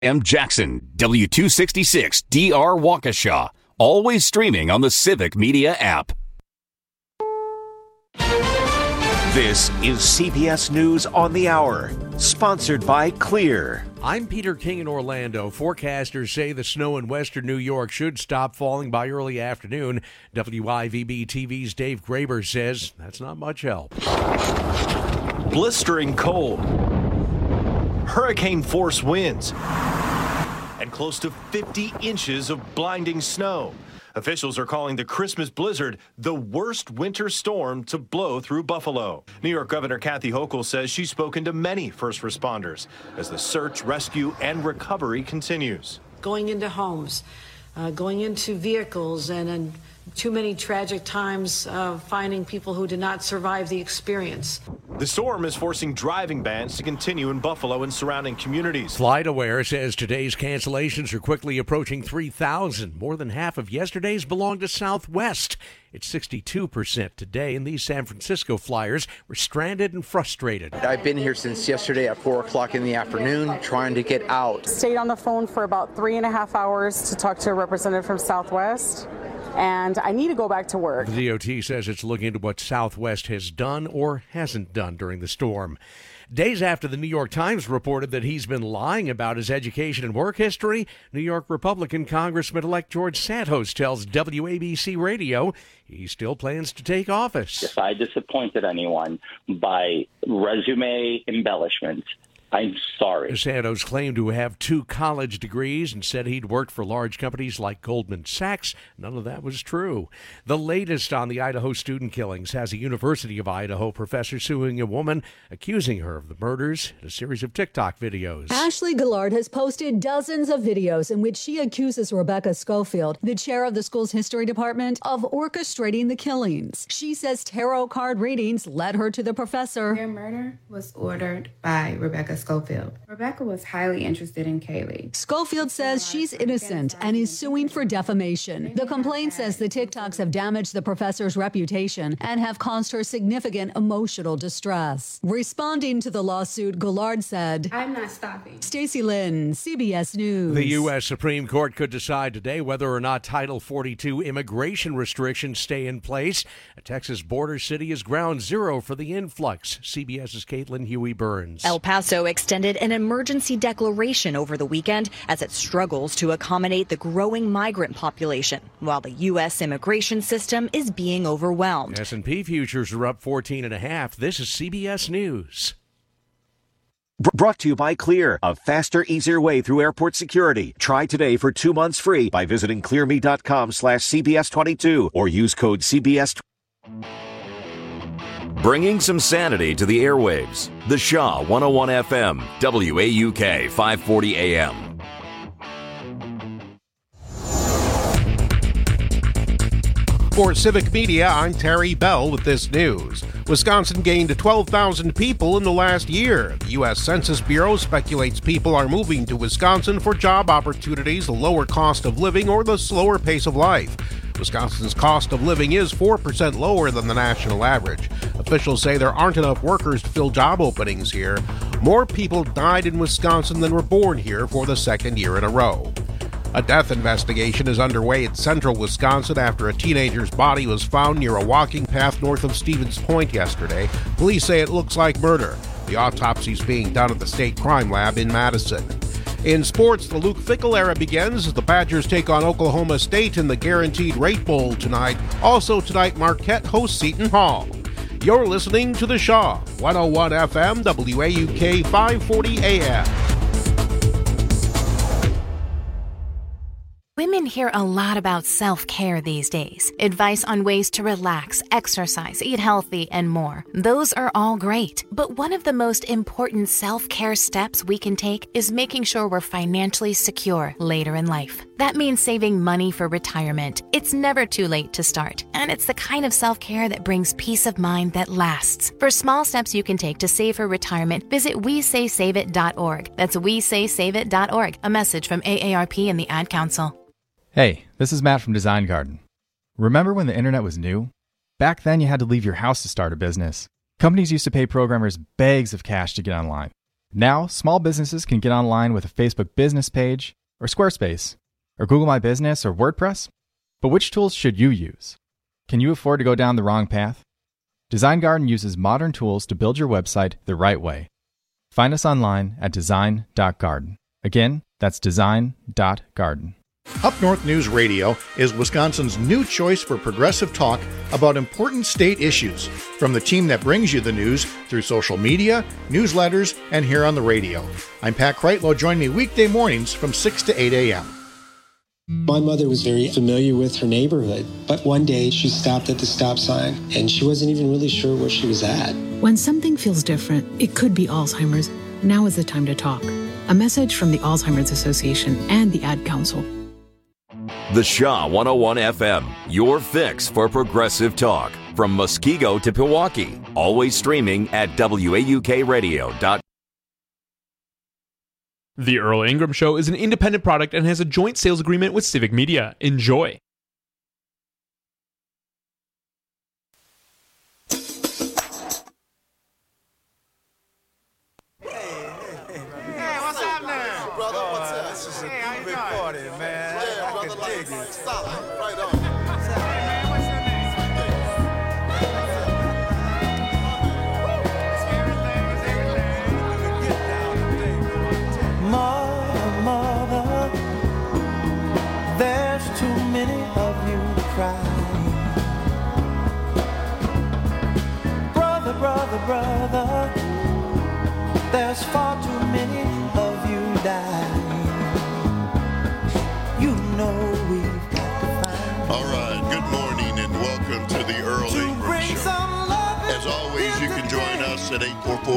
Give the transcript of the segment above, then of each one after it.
M. Jackson, W266 DR Waukesha. Always streaming on the Civic Media app. This is CBS News on the Hour, sponsored by Clear. I'm Peter King in Orlando. Forecasters say the snow in western New York should stop falling by early afternoon. WIVB TV's Dave Graber says that's not much help. Blistering cold, hurricane force winds, and close to 50 inches of blinding snow. Officials are calling the Christmas blizzard the worst winter storm to blow through Buffalo. New York Governor Kathy Hochul says she's spoken to many first responders as the search, rescue, and recovery continues. Going into homes, going into vehicles, and too many tragic times finding people who did not survive the experience. The storm is forcing driving bans to continue in Buffalo and surrounding communities. FlightAware says today's cancellations are quickly approaching 3,000. More than half of yesterday's belonged to Southwest. It's 62% today, and these San Francisco flyers were stranded and frustrated. I've been here since yesterday at 4 o'clock in the afternoon trying to get out. Stayed on the phone for about 3.5 hours to talk to a representative from Southwest, and I need to go back to work. The DOT says it's looking into what Southwest has done or hasn't done during the storm. Days after the New York Times reported that he's been lying about his education and work history, New York Republican Congressman-elect George Santos tells WABC Radio he still plans to take office. If I disappointed anyone by resume embellishment, I'm sorry. Santos claimed to have 2 college degrees and said he'd worked for large companies like Goldman Sachs. None of that was true. The latest on the Idaho student killings has a University of Idaho professor suing a woman, accusing her of the murders in a series of TikTok videos. Ashley Gillard has posted dozens of videos in which she accuses Rebecca Schofield, the chair of the school's history department, of orchestrating the killings. She says tarot card readings led her to the professor. Their murder was ordered by Rebecca Schofield. Rebecca was highly interested in Kaylee. Schofield says she's innocent and is suing for defamation. The complaint says the TikToks have damaged the professor's reputation and have caused her significant emotional distress. Responding to the lawsuit, Gillard said, "I'm not stopping." Stacey Lynn, CBS News. The U.S. Supreme Court could decide today whether or not Title 42 immigration restrictions stay in place. A Texas border city is ground zero for the influx. CBS's Caitlin Huey-Burns. El Paso extended an emergency declaration over the weekend as it struggles to accommodate the growing migrant population, while the U.S. immigration system is being overwhelmed. S&P futures are up 14.5. This is CBS News. Brought to you by Clear, a faster, easier way through airport security. Try today for 2 months free by visiting clearme.com/CBS22 or use code CBS. Bringing some sanity to the airwaves. The Shaw 101 FM, WAUK 540 AM. For Civic Media, I'm Terry Bell with this news. Wisconsin gained 12,000 people in the last year. The U.S. Census Bureau speculates people are moving to Wisconsin for job opportunities, a lower cost of living, or the slower pace of life. Wisconsin's cost of living is 4% lower than the national average. Officials say there aren't enough workers to fill job openings here. More people died in Wisconsin than were born here for the second year in a row. A death investigation is underway in central Wisconsin after a teenager's body was found near a walking path north of Stevens Point yesterday. Police say it looks like murder. The autopsy is being done at the State Crime Lab in Madison. In sports, the Luke Fickell era begins as the Badgers take on Oklahoma State in the Guaranteed Rate Bowl tonight. Also tonight, Marquette hosts Seton Hall. You're listening to The Shaw, 101 FM, WAUK 540 AM. Women hear a lot about self-care these days. Advice on ways to relax, exercise, eat healthy, and more. Those are all great. But one of the most important self-care steps we can take is making sure we're financially secure later in life. That means saving money for retirement. It's never too late to start. And it's the kind of self-care that brings peace of mind that lasts. For small steps you can take to save for retirement, visit WeSaySaveIt.org. That's WeSaySaveIt.org. A message from AARP and the Ad Council. Hey, this is Matt from Design Garden. Remember when the internet was new? Back then you had to leave your house to start a business. Companies used to pay programmers bags of cash to get online. Now, small businesses can get online with a Facebook business page, or Squarespace, or Google My Business, or WordPress. But which tools should you use? Can you afford to go down the wrong path? Design Garden uses modern tools to build your website the right way. Find us online at design.garden. Again, that's design.garden. Up North News Radio is Wisconsin's new choice for progressive talk about important state issues, from the team that brings you the news through social media, newsletters, and here on the radio. I'm Pat Kreitlow. Join me weekday mornings from 6 to 8 a.m. My mother was very familiar with her neighborhood, but one day she stopped at the stop sign and she wasn't even really sure where she was at. When something feels different, it could be Alzheimer's. Now is the time to talk. A message from the Alzheimer's Association and the Ad Council. The Shaw 101 FM, your fix for progressive talk. From Muskego to Pewaukee. Always streaming at WAUKradio.com. The Earl Ingram Show is an independent product and has a joint sales agreement with Civic Media. Enjoy. Brother, there's far too many of you dying. You know we've got to find. All right, good morning and welcome to the Earl Ingram Show. As always, you can join us at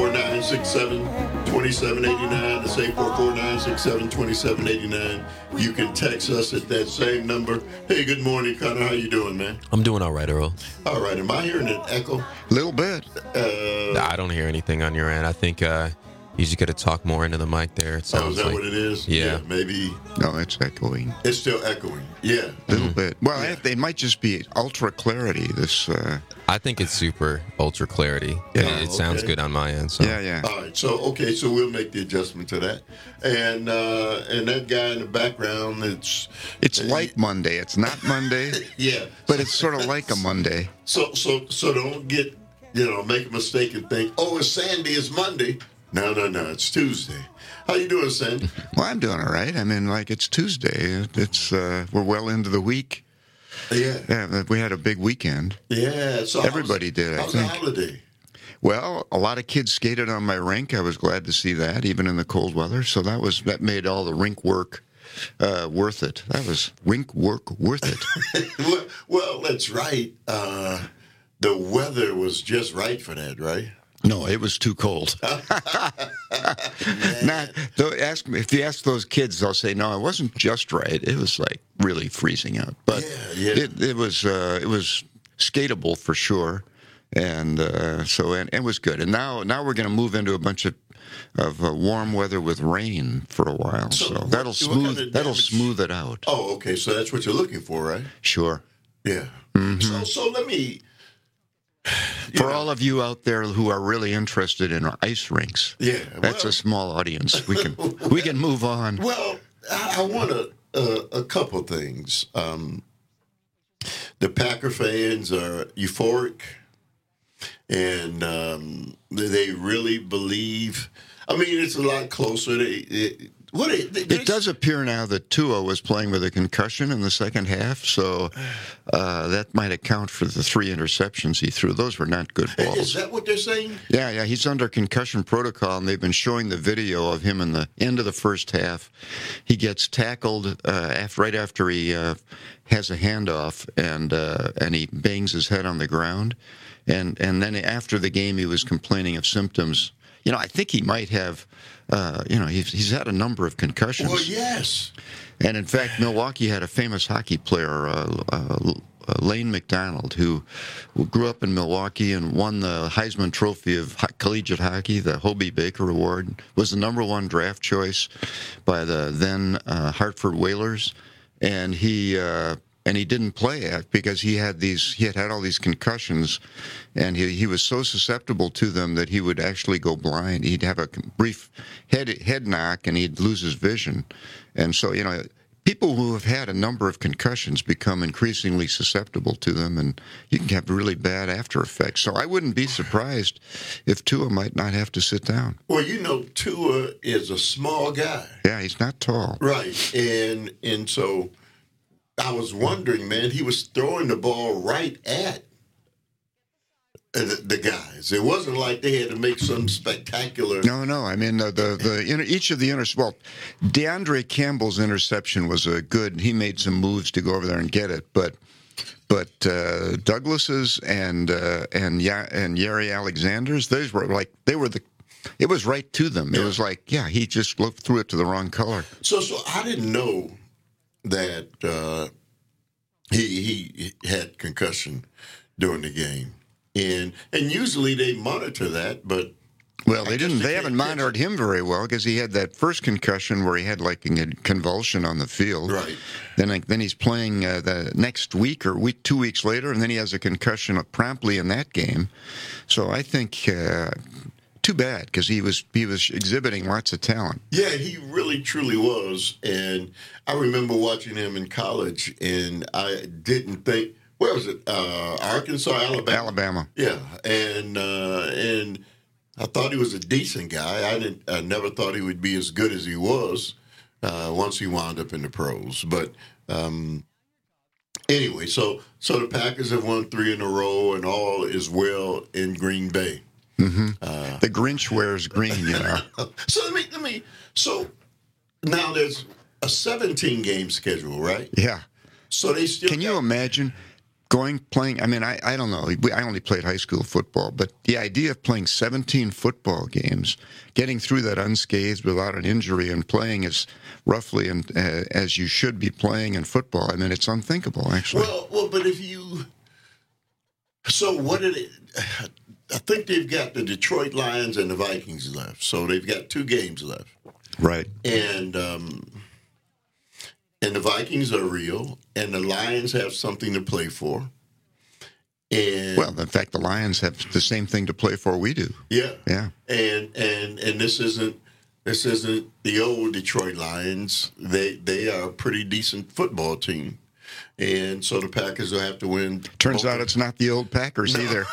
844-967-2789. That's 844-967-2789. You can text us at that same number. Hey, good morning, Connor. How you doing, man? I'm doing all right, Earl. All right. Am I hearing an echo? A little bit. I don't hear anything on your end. I think you just got to talk more into the mic there. It sounds is that like, what it is? Yeah. Maybe. No, it's echoing. It's still echoing. Yeah. A little bit. Well, it might just be ultra clarity. I think it's super ultra clarity. Yeah, it sounds good on my end. So. Yeah. All right. So we'll make the adjustment to that. And that guy in the background, it's like Monday. It's not Monday. Yeah. But it's sort of like a Monday. So don't get make a mistake and think, oh, it's Sandy, it's Monday. No, it's Tuesday. How you doing, Sandy? Well, I'm doing all right. I mean, it's Tuesday. It's we're well into the week. Yeah, we had a big weekend. Yeah, so everybody did. I think. How's the holiday? Well, a lot of kids skated on my rink. I was glad to see that, even in the cold weather. So that made all the rink work worth it. That was rink work worth it. Well, that's right. The weather was just right for that, right? No, it was too cold. If you ask those kids, they'll say, "No, it wasn't just right. It was really freezing out." But it was skatable for sure, and it was good. And now we're going to move into a bunch of warm weather with rain for a while. So that'll smooth it out. Oh, okay. So that's what you're looking for, right? Sure. Yeah. Mm-hmm. So let me. For all of you out there who are really interested in ice rinks, that's a small audience. We can move on. Well, I want a couple things. The Packer fans are euphoric, and they really believe. I mean, it's a lot closer. It does appear now that Tua was playing with a concussion in the second half, so that might account for the 3 interceptions he threw. Those were not good balls. Is that what they're saying? Yeah, he's under concussion protocol, and they've been showing the video of him in the end of the first half. He gets tackled right after he has a handoff, and he bangs his head on the ground. And then after the game, he was complaining of symptoms. I think he might have... he's had a number of concussions. Well, yes. And in fact, Milwaukee had a famous hockey player, Lane McDonald, who grew up in Milwaukee and won the Heisman Trophy of collegiate hockey, the Hobey Baker Award, was the #1 draft choice by the then Hartford Whalers. And he and he didn't play it because he had all these concussions, and he was so susceptible to them that he would actually go blind. He'd have a brief head knock, and he'd lose his vision. And so, people who have had a number of concussions become increasingly susceptible to them, and you can have really bad after effects. So I wouldn't be surprised if Tua might not have to sit down. Well, Tua is a small guy. Yeah, he's not tall. Right. And so I was wondering, man, he was throwing the ball right at the guys. It wasn't like they had to make some spectacular. No. I mean, each of the DeAndre Campbell's interception was a good. He made some moves to go over there and get it, but Douglas's and Yari Alexander's, those were like it was right to them. Yeah. It was like, he just threw it to the wrong color. So I didn't know that he had concussion during the game. And usually they monitor that, but they didn't. They haven't monitored him very well because he had that first concussion where he had like a convulsion on the field. Right. Then he's playing the next week or 2 weeks later, and then he has a concussion promptly in that game. So I think too bad because he was exhibiting lots of talent. Yeah, he really truly was. And I remember watching him in college, and I didn't think. Where was it? Arkansas, Alabama. Alabama. Yeah, and I thought he was a decent guy. I never thought he would be as good as he was once he wound up in the pros. But anyway, so the Packers have won 3 in a row, and all is well in Green Bay. Mm-hmm. The Grinch wears green, So let me. So now there's a 17-game schedule, right? Yeah. So they still. Can you imagine? Playing, I mean, I don't know. I only played high school football, but the idea of playing 17 football games, getting through that unscathed without an injury and playing as roughly and as you should be playing in football, I mean, it's unthinkable, actually. Well, but if you... So what did it... I think they've got the Detroit Lions and the Vikings left, so they've got 2 games left. Right. And the Vikings are real, and the Lions have something to play for. And in fact, the Lions have the same thing to play for we do. Yeah. Yeah. And this isn't the old Detroit Lions. They are a pretty decent football team. And so the Packers will have to win. Turns out it's not the old Packers either.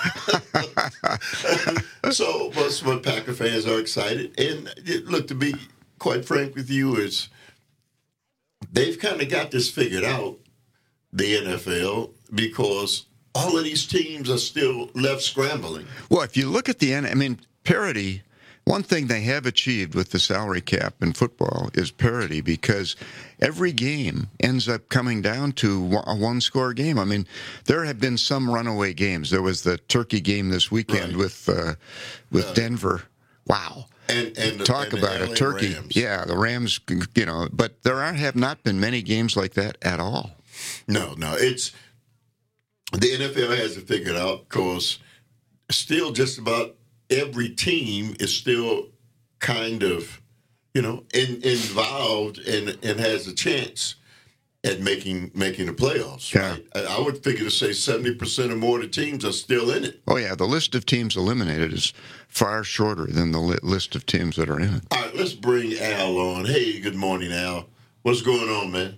But Packer fans are excited. And look, to be quite frank with you, they've kind of got this figured out, the NFL, because all of these teams are still left scrambling. Well, if you look at parity, one thing they have achieved with the salary cap in football is parity, because every game ends up coming down to a one-score game. I mean, there have been some runaway games. There was the Turkey game this weekend with Denver. Wow. And talk about a turkey. Rams. Yeah, the Rams, but there have not been many games like that at all. No, it's the NFL has it figured out, because still just about every team is still kind of, involved and has a chance at making the playoffs. Yeah. Right? I would figure to say 70% or more of the teams are still in it. Oh, yeah. The list of teams eliminated is far shorter than the list of teams that are in it. All right, let's bring Al on. Hey, good morning, Al. What's going on, man?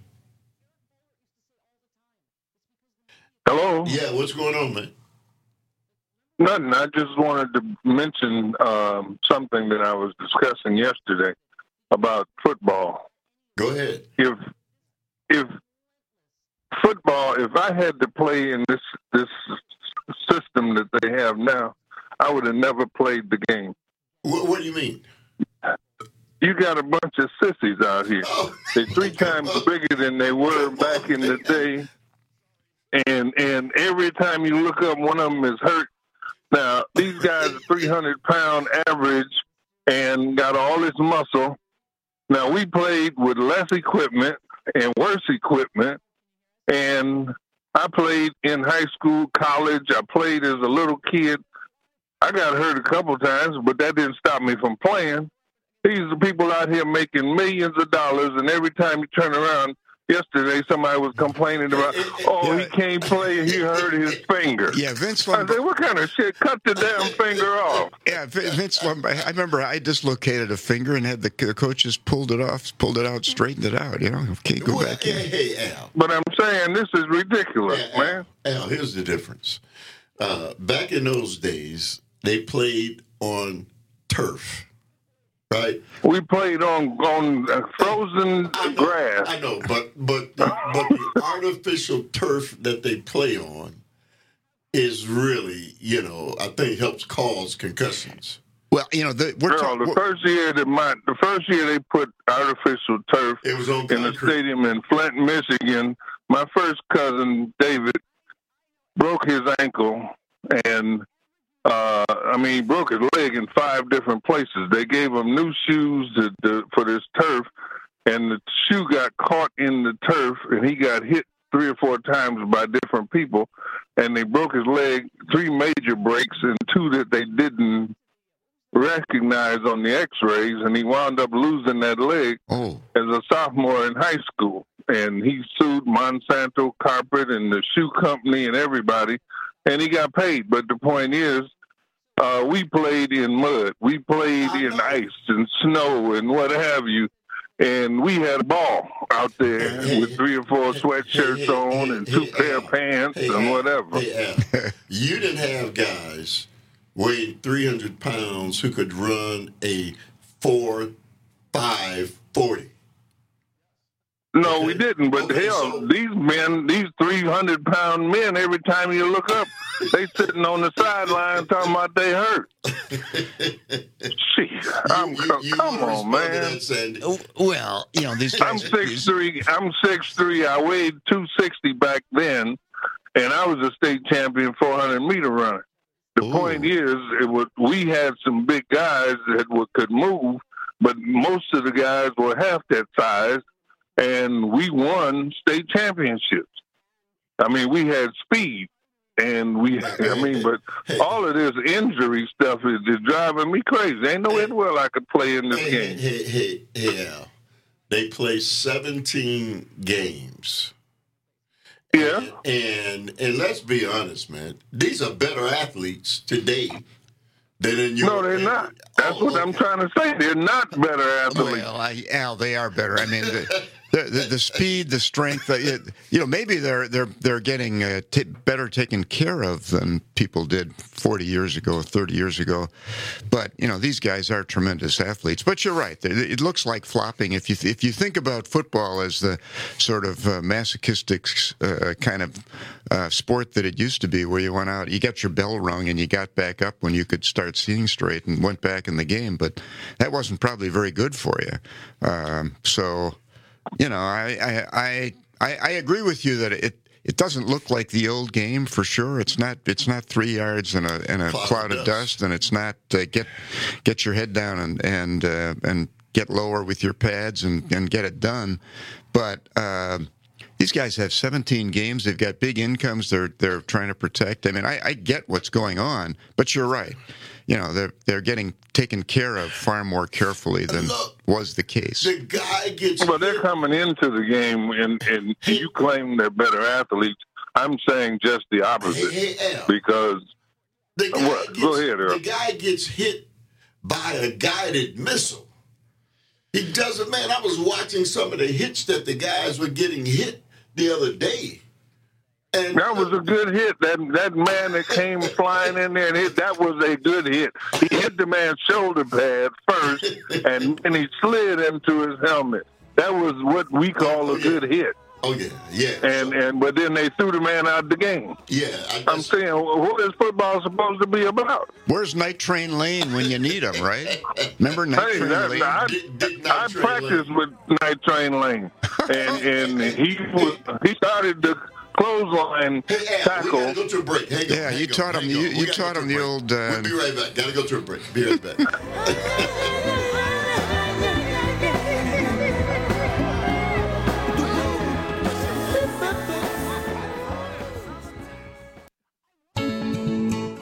Hello? Yeah, what's going on, man? Nothing. I just wanted to mention something that I was discussing yesterday about football. Go ahead. If football, if I had to play in this system that they have now, I would have never played the game. What do you mean? You got a bunch of sissies out here. Oh. They're 3 times bigger than they were back in the day. And every time you look up, one of them is hurt. Now, these guys are 300-pound average and got all this muscle. Now, we played with less equipment and worse equipment. And I played in high school, college. I played as a little kid. I got hurt a couple times, but that didn't stop me from playing. These are people out here making millions of dollars, and every time you turn around, Yesterday, somebody was complaining about, he can't play and he hurt his finger. Yeah, Vince Lombardi. I said, what kind of shit? Cut the damn finger off. Yeah, Vince Lombardi. I remember I dislocated a finger and had the coaches pulled it out, straightened it out. Can't go back in. Hey, Al. But I'm saying this is ridiculous, man. Al, here's the difference. Back in those days, they played on turf. Right. We played on frozen grass. I know, but the artificial turf that they play on is really, I think helps cause concussions. Well, the first year they put artificial turf in the stadium in Flint, Michigan. My first cousin David broke his ankle and. He broke his leg in 5 different places. They gave him new shoes for this turf, and the shoe got caught in the turf, and he got hit 3 or 4 times by different people, and they broke his leg, 3 major breaks, and 2 that they didn't recognize on the x-rays, and he wound up losing that leg as a sophomore in high school. And he sued Monsanto Carpet and the shoe company and everybody, and he got paid. But the point is, we played in mud. We played in ice and snow and what have you. And we had a ball out there with 3 or 4 sweatshirts on and 2 pair of pants and whatever. You didn't have guys weighing 300 pounds who could run a 4.5 40. No, we didn't. But these men, these 300-pound men, every time you look up, they sitting on the sideline talking about they hurt. Come on, man. Well, these guys. I'm 6'3". I weighed 260 back then, and I was a state champion 400-meter runner. The point is, we had some big guys that could move, but most of the guys were half that size. And we won state championships. We had speed, and but all of this injury stuff is driving me crazy. Ain't no way in the world I could play in this game. Hey, Al. They play 17 games. Yeah. And let's be honest, man. These are better athletes today. No, they're not. That's what I'm trying to say. They're not better athletes. Well, Al, they are better. The speed, the strength. Maybe they're getting better taken care of than people did 40 years ago, 30 years ago. But these guys are tremendous athletes. But you're right. It looks like flopping. If you think about football as the sort of masochistic kind of sport that it used to be, where you went out, you got your bell rung, and you got back up when you could start seeing straight and went back in the game. But that wasn't probably very good for you. I agree with you that it doesn't look like the old game for sure. It's not 3 yards and a cloud of dust, and it's not get your head down and get lower with your pads and get it done. But these guys have 17 games. They've got big incomes. They're trying to protect. I get what's going on, but you're right. They're getting taken care of far more carefully than was the case. The guy gets. Well, they're coming into the game, and you claim they're better athletes. I'm saying just the opposite. Because go ahead, Earl. The guy gets hit by a guided missile. He doesn't. Man, I was watching some of the hits that the guys were getting hit the other day. And that was a good hit. That man that came flying in there and hit, that was a good hit. He hit the man's shoulder pad first, and then he slid into his helmet. That was what we call a good hit. Oh yeah. But then they threw the man out of the game. Yeah, I'm saying, what is football supposed to be about? Where's Night Train Lane when you need him, right? Remember Night Train Lane? I practiced with Night Train Lane, and he started the clothesline tackle. We gotta go to a break. You taught him. You taught him the old. We'll be right back. Gotta go to a break. Be right back.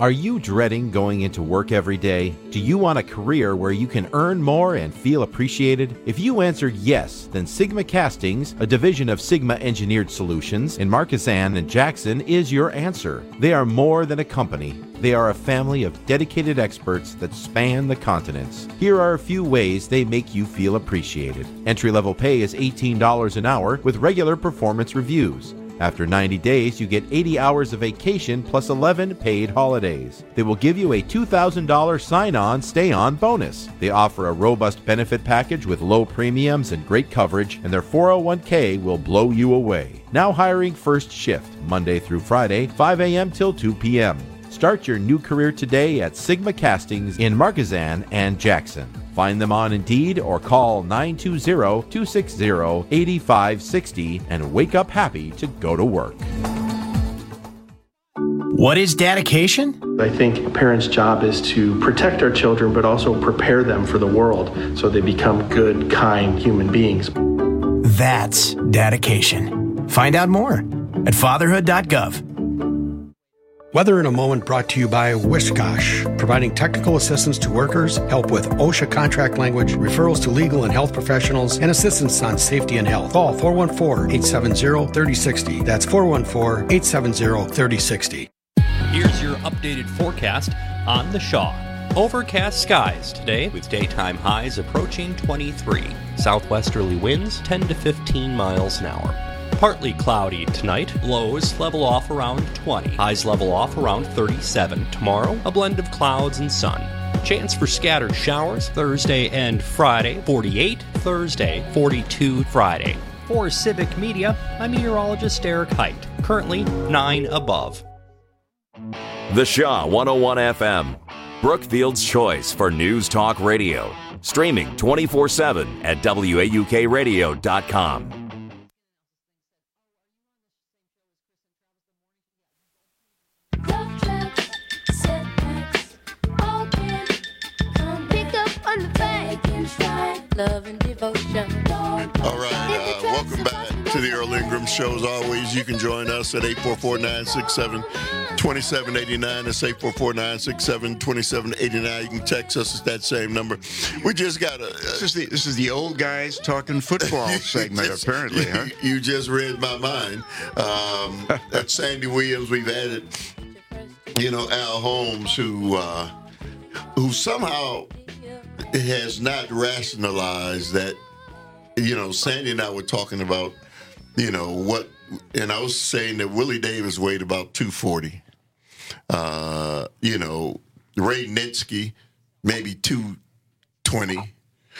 Are you dreading going into work every day? Do you want a career where you can earn more and feel appreciated? If you answered yes, then Sigma Castings, a division of Sigma Engineered Solutions in Markesan and Jackson, is your answer. They are more than a company. They are a family of dedicated experts that span the continents. Here are a few ways they make you feel appreciated. Entry-level pay is $18 an hour with regular performance reviews. After 90 days, you get 80 hours of vacation plus 11 paid holidays. They will give you a $2,000 sign-on, stay-on bonus. They offer a robust benefit package with low premiums and great coverage, and their 401k will blow you away. Now hiring first shift, Monday through Friday, 5 a.m. till 2 p.m. Start your new career today at Sigma Castings in Markesan and Jackson. Find them on Indeed or call 920-260-8560 and wake up happy to go to work. What is dedication? I think a parent's job is to protect our children, but also prepare them for the world so they become good, kind human beings. That's dedication. Find out more at fatherhood.gov. Weather in a Moment brought to you by Wishkosh, providing technical assistance to workers, help with OSHA contract language, referrals to legal and health professionals, and assistance on safety and health. Call 414-870-3060. That's 414-870-3060. Here's your updated forecast on the Shaw. Overcast skies today with daytime highs approaching 23. Southwesterly winds 10 to 15 miles an hour. Partly cloudy tonight. Lows level off around 20. Highs level off around 37. Tomorrow, a blend of clouds and sun. Chance for scattered showers Thursday and Friday. 48 Thursday, 42 Friday. For Civic Media, I'm meteorologist Eric Height. Currently 9 above. The Shaw 101 FM. Brookfield's choice for news talk radio. Streaming 24/7 at WAUKradio.com. Love and devotion. All right, welcome back to the Earl Ingram Show. As always, you can join us at 844-967-2789. That's 844-967-2789. You can text us at that same number. We just got a... This is the old guys talking football segment, apparently, huh? You just read my mind. At Sandy Williams, we've added, Al Holmes, who somehow has not rationalized that, Sandy and I were talking about, what, and I was saying that Willie Davis weighed about 240. Ray Nitsky, maybe 220.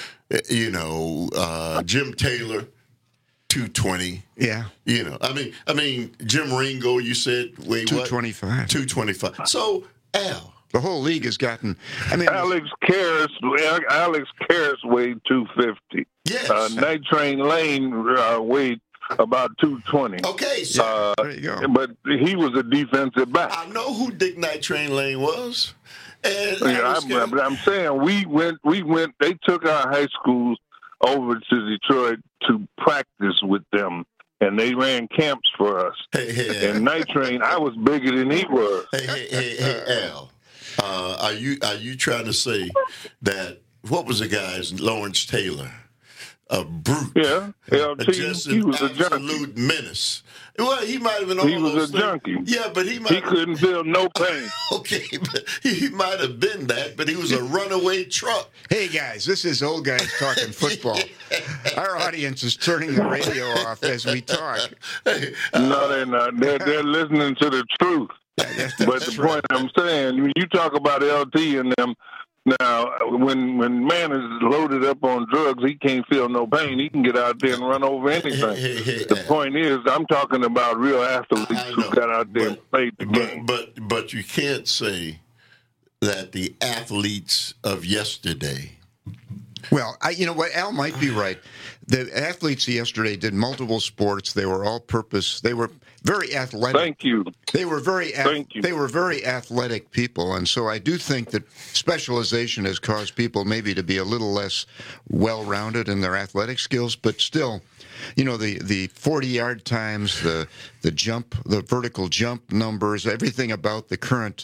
Jim Taylor, 220. Yeah. I mean, Jim Ringo, you said weighed 225. What? 225. So, Al. The whole league has gotten. Alex Karras weighed 250. Yes. Night Train Lane weighed about 220. Okay, so there you go. But he was a defensive back. I know who Dick Night Train Lane was. And but I'm saying we went. They took our high schools over to Detroit to practice with them. And they ran camps for us. And Night Train, I was bigger than he was. Hey, Al. Are you trying to say that what was the guy's Lawrence Taylor, a brute? Yeah, just he was an a junkie. absolute menace. Well, he might have been. He was a junkie. Yeah, but he couldn't feel no pain. Okay, but he might have been that, but he was a runaway truck. Hey guys, this is old guys talking football. Our audience is turning the radio off as we talk. No, they're not. They're listening to the truth. But the point I'm saying, when you talk about LT and them, now when man is loaded up on drugs, he can't feel no pain. He can get out there and run over anything. The point is, I'm talking about real athletes who got out there and played the game. But you can't say that the athletes of yesterday. Well, you know what? Al might be right. The athletes yesterday did multiple sports. They were all-purpose. They were very athletic. Thank you. They were very athletic people, and so I do think that specialization has caused people maybe to be a little less well-rounded in their athletic skills, but still, the 40-yard times, the jump, the vertical jump numbers, everything about the current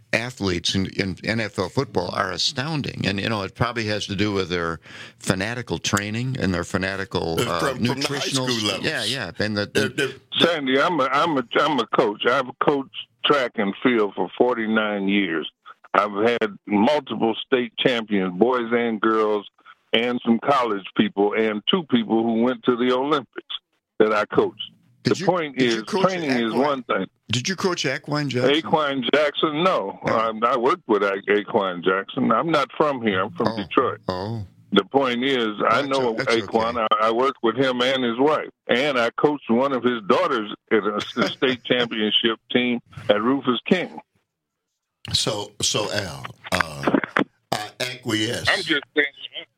athletes in NFL football are astounding, and it probably has to do with their fanatical training and their fanatical nutritional. From the high school levels. Yeah, and Sandy, I'm a coach. I've coached track and field for 49 years. I've had multiple state champions, boys and girls, and some college people, and 2 people who went to the Olympics that I coached. The point is, training is one thing. Did you coach Aquine Jackson? Aquine Jackson, no. I worked with Aquine Jackson. I'm not from here. I'm from Detroit. Oh. The point is, I know Aquine. Okay. I worked with him and his wife. And I coached one of his daughters at a state championship team at Rufus King. So Al, I acquiesce. I'm just saying.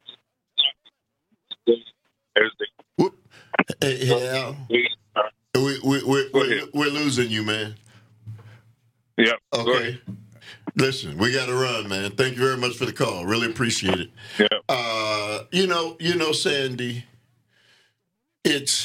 Hey, Al. We're losing you, man. Yeah. Okay. Listen, we got to run, man. Thank you very much for the call. Really appreciate it. Yeah. You know, Sandy, it's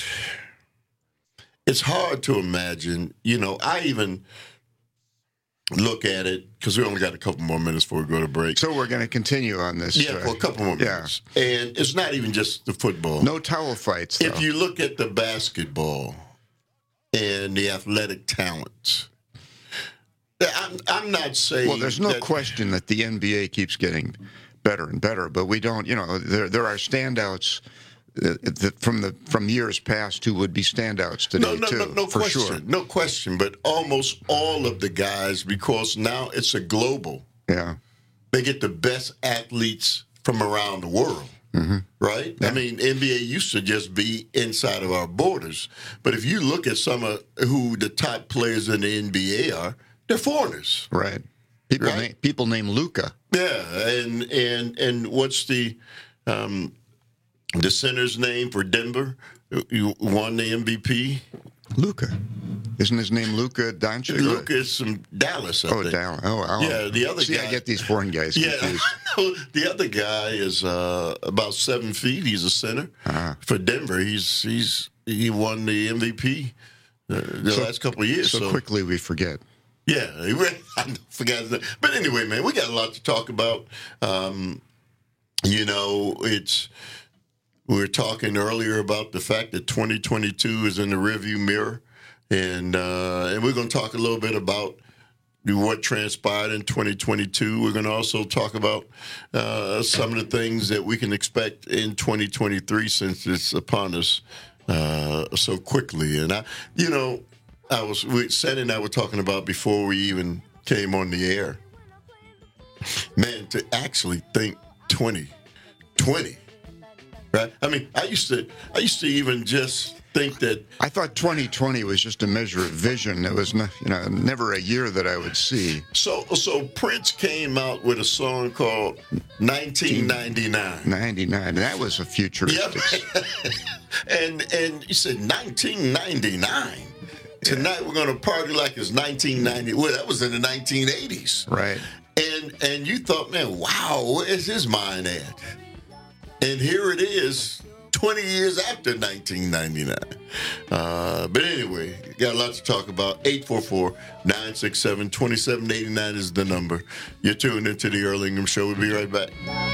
hard to imagine. I even look at it because we only got a couple more minutes before we go to break. So we're going to continue on this. Yeah, for a couple more minutes. And it's not even just the football. No towel fights, though. If you look at the basketball and the athletic talents, I'm not saying... Well, there's no question that the NBA keeps getting better and better, but we don't, there are standouts from years past who would be standouts today, no for question. sure. No question, but almost all of the guys, because now it's a global. Yeah. They get the best athletes from around the world, right? Yeah. I mean, NBA used to just be inside of our borders, but if you look at some of who the top players in the NBA are, they're foreigners. Right. People name Luka. Yeah, and what's the center's name for Denver? You won the MVP? Luka. Isn't his name Luka Doncic? Luka is from Dallas, I think. Dallas. Oh, yeah, the other guy. I get these foreign guys confused. Yeah, the other guy is about 7 feet. He's a center for Denver. He won the MVP the last couple of years. So quickly we forget. Yeah, I forgot that. But anyway, man, we got a lot to talk about. We were talking earlier about the fact that 2022 is in the rearview mirror, and we're going to talk a little bit about what transpired in 2022. We're going to also talk about some of the things that we can expect in 2023 since it's upon us so quickly. And Sandy and I were talking about before we even came on the air. Man, to actually think 2020. Right. I mean, I used to even just think that. I thought 2020 was just a measure of vision. It was never a year that I would see. So Prince came out with a song called 1999. 99. That was a futuristic. Yep. and you said 1999. Tonight we're going to party like it's 1990. Well, that was in the 1980s. Right. And you thought, man, wow, where's his mind at? And here it is, 20 years after 1999. But anyway, got a lot to talk about. 844-967-2789 is the number. You're tuned into the Earl Ingham Show. We'll be right back.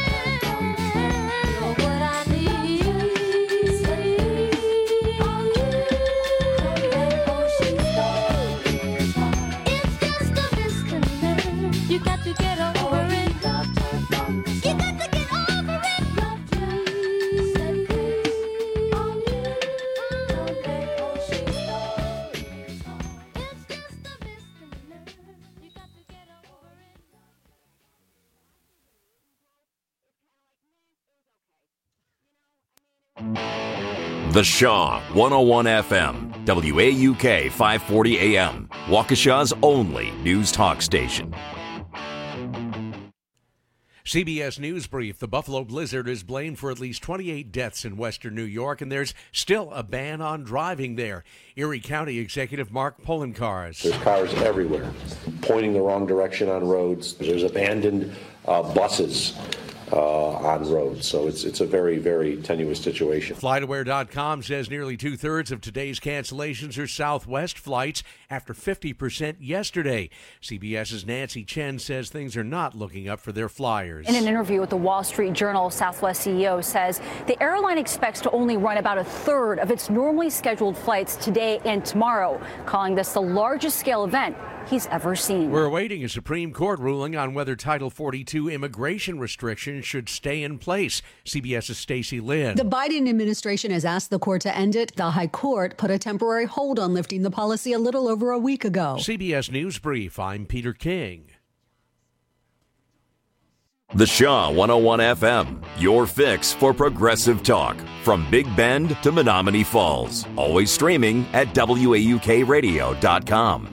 The Shaw 101 FM, WAUK 540 AM, Waukesha's only news talk station. CBS News Brief. The Buffalo blizzard is blamed for at least 28 deaths in western New York, and there's still a ban on driving there. Erie County Executive Mark Poloncarz. There's cars everywhere, pointing the wrong direction on roads. There's abandoned buses on roads. So it's a very, very tenuous situation. FlightAware.com says nearly 2/3 of today's cancellations are Southwest flights after 50% yesterday. CBS's Nancy Chen says things are not looking up for their flyers. In an interview with the Wall Street Journal, Southwest CEO says the airline expects to only run about 1/3 of its normally scheduled flights today and tomorrow, calling this the largest scale event he's ever seen. We're awaiting a Supreme Court ruling on whether Title 42 immigration restrictions should stay in place. CBS's Stacey Lynn. The Biden administration has asked the court to end it. The High Court put a temporary hold on lifting the policy a little over a week ago. CBS News Brief, I'm Peter King. The Shaw 101 FM, your fix for progressive talk. From Big Bend to Menominee Falls. Always streaming at WAUKradio.com.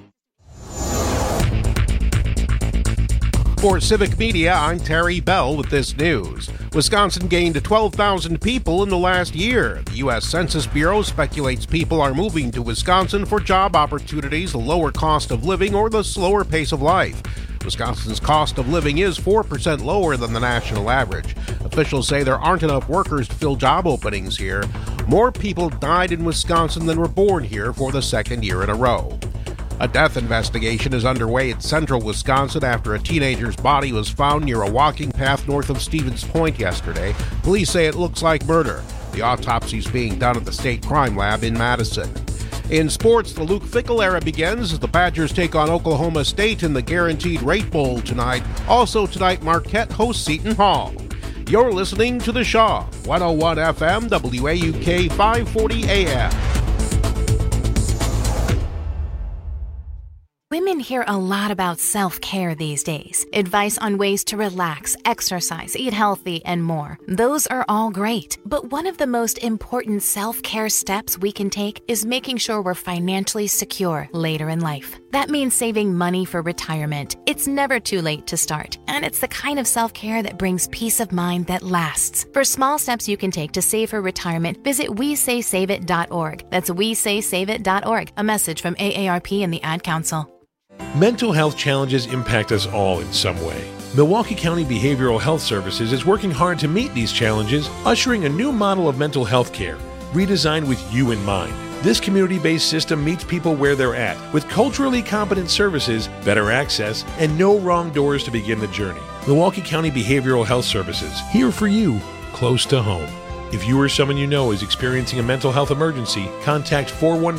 For Civic Media, I'm Terry Bell with this news. Wisconsin gained 12,000 people in the last year. The U.S. Census Bureau speculates people are moving to Wisconsin for job opportunities, a lower cost of living, or the slower pace of life. Wisconsin's cost of living is 4% lower than the national average. Officials say there aren't enough workers to fill job openings here. More people died in Wisconsin than were born here for the second year in a row. A death investigation is underway in central Wisconsin after a teenager's body was found near a walking path north of Stevens Point yesterday. Police say it looks like murder. The autopsy is being done at the State Crime Lab in Madison. In sports, the Luke Fickell era begins as the Badgers take on Oklahoma State in the Guaranteed Rate Bowl tonight. Also tonight, Marquette hosts Seton Hall. You're listening to The Shaw, 101 FM, WAUK 540 AM. Women hear a lot about self-care these days. Advice on ways to relax, exercise, eat healthy, and more. Those are all great. But one of the most important self-care steps we can take is making sure we're financially secure later in life. That means saving money for retirement. It's never too late to start. And it's the kind of self-care that brings peace of mind that lasts. For small steps you can take to save for retirement, visit WeSaySaveIt.org. That's WeSaySaveIt.org. A message from AARP and the Ad Council. Mental health challenges impact us all in some way. Milwaukee County Behavioral Health Services is working hard to meet these challenges, ushering a new model of mental health care, redesigned with you in mind. This community-based system meets people where they're at, with culturally competent services, better access, and no wrong doors to begin the journey. Milwaukee County Behavioral Health Services, here for you, close to home. If you or someone you know is experiencing a mental health emergency, contact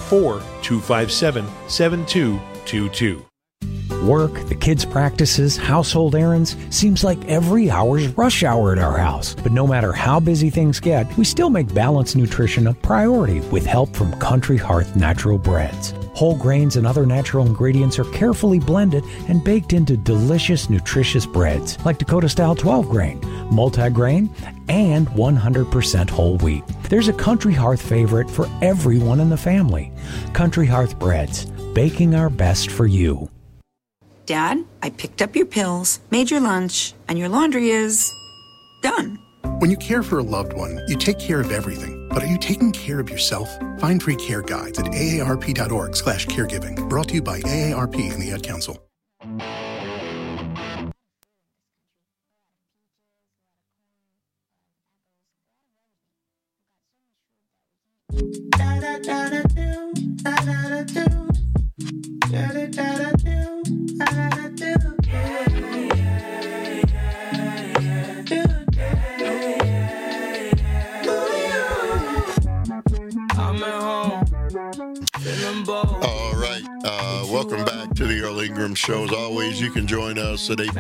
414-257-7222. Work, the kids' practices, household errands, seems like every hour's rush hour at our house. But no matter how busy things get, we still make balanced nutrition a priority with help from Country Hearth Natural Breads. Whole grains and other natural ingredients are carefully blended and baked into delicious, nutritious breads like Dakota-style 12-grain, multi-grain, and 100% whole wheat. There's a Country Hearth favorite for everyone in the family. Country Hearth Breads, baking our best for you. Dad, I picked up your pills, made your lunch, and your laundry is done. When you care for a loved one, you take care of everything. But are you taking care of yourself? Find free care guides at aarp.org/caregiving. Brought to you by AARP and the Ad Council. All right. Welcome back to the Earl Ingram Show. As always, you can join us at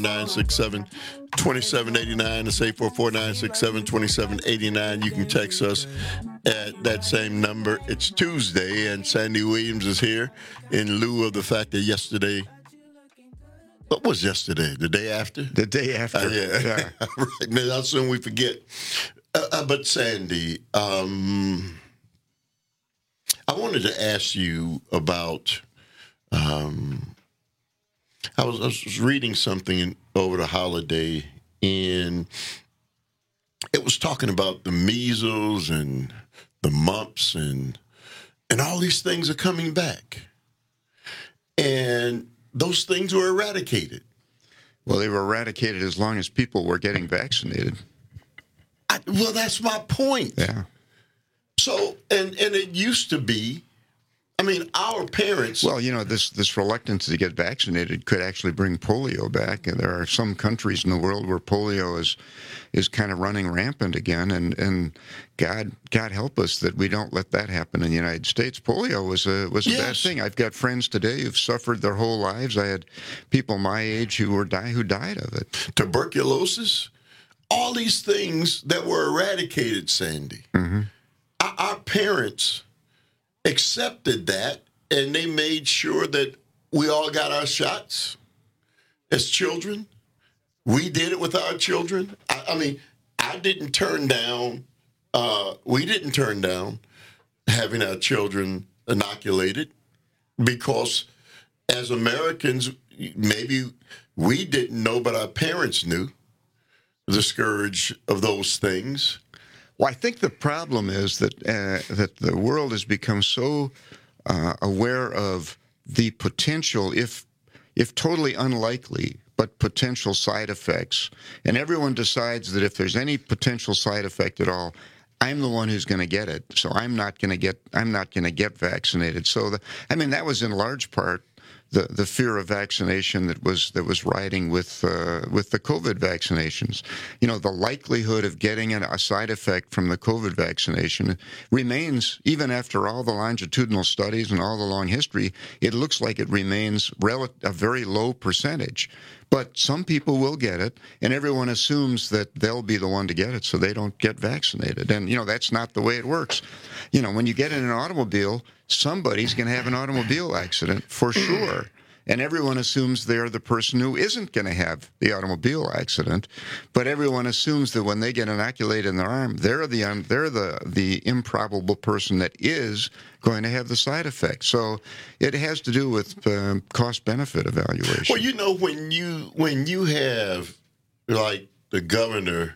844-967-2789. It's 844-967-2789. You can text us at that same number. It's Tuesday, and Sandy Williams is here in lieu of the fact that yesterday... What was yesterday? The day after? The day after. Yeah. Right. Man, how soon we forget. But Sandy, I wanted to ask you about. I was reading something over the holiday, and it was talking about the measles and the mumps and all these things are coming back, and those things were eradicated. Well, they were eradicated as long as people were getting vaccinated. Well, that's my point. Yeah. So, and it used to be, I mean, our parents... Well, you know, this reluctance to get vaccinated could actually bring polio back. And there are some countries in the world where polio is kind of running rampant again. And God help us that we don't let that happen in the United States. Polio was a bad thing. I've got friends today who've suffered their whole lives. I had people my age who died of it. Tuberculosis, all these things that were eradicated, Sandy. Mm-hmm. Our parents accepted that, and they made sure that we all got our shots as children. We did it with our children. I mean, I didn't turn down, we didn't turn down having our children inoculated because as Americans, maybe we didn't know, but our parents knew the scourge of those things. Well, I think the problem is that that the world has become so aware of the potential, if totally unlikely, but potential side effects, and everyone decides that if there's any potential side effect at all, I'm the one who's going to get it. So I'm not going to get vaccinated. So that was in large part the fear of vaccination that was riding with the COVID vaccinations. You know, the likelihood of getting a side effect from the COVID vaccination remains, even after all the longitudinal studies and all the long history, it looks like it remains a very low percentage. But some people will get it, and everyone assumes that they'll be the one to get it, so they don't get vaccinated. And, you know, that's not the way it works. You know, when you get in an automobile, somebody's going to have an automobile accident for sure. And everyone assumes they're the person who isn't going to have the automobile accident. But everyone assumes that when they get inoculated in their arm, they're the improbable person that is going to have the side effect. So it has to do with cost-benefit evaluation. Well, you know, when you have, like, the governor